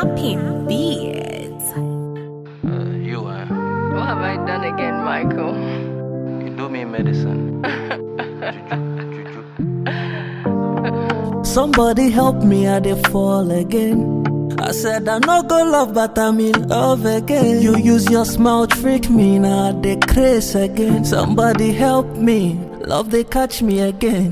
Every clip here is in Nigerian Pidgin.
Pimp beats. What have I done again, Michael? You do me medicine. Somebody help me, I dey fall again. I said I no go love, but I'm in love again. You use your smile trick me, now I dey craze again. Somebody help me, love they catch me again.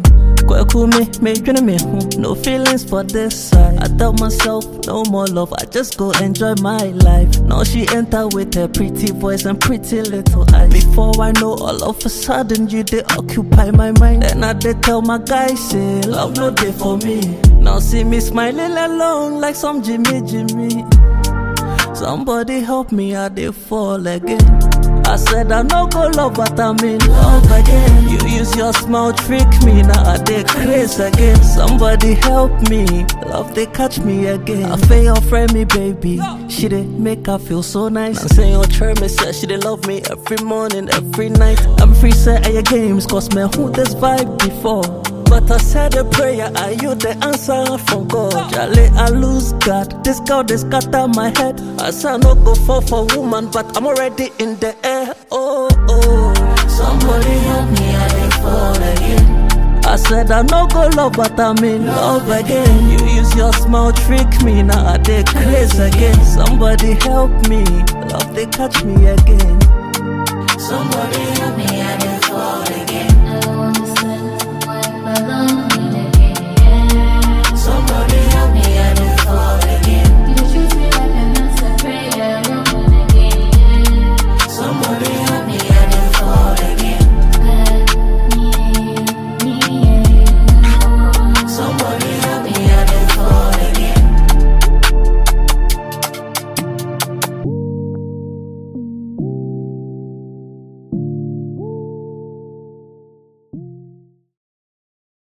No feelings for this side. I tell myself no more love, I just go enjoy my life. Now she enter with her pretty voice and pretty little eyes. Before I know, all of a sudden you they occupy my mind. Then I dey tell my guy say love no day for me. Now see me smiling alone like some Jimmy. Somebody help me, I dey fall again. I said I no go love, but I'm in love again. You use your smile trick me, now I dey craze again. Somebody help me, love they catch me again. I feel your friend me baby, she dey make her feel so nice. I say your church me say she dey love me every morning, every night. I'm free set at your games, cause me who this vibe before. But I said a prayer, are you the answer from God? Jale, I lose God, this girl they scatter my head. I said I no go fall for woman, but I'm already in the air. Oh, oh, somebody help me, I dey fall again. I said I no go love, but I'm in love again. You use your smile trick me, now I dey craze again. Somebody help me, love they catch me again. Somebody help me, I dey fall again.